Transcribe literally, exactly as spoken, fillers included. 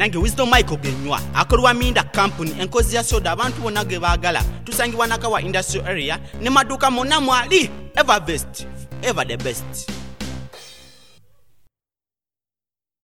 nange Wisdom Michael Genywa akolwa Minda Company enkozi ya soda abantu bonna ge baagala tusangibwa nakawa industrial area ne maduka monna mwali Everbest ever the best.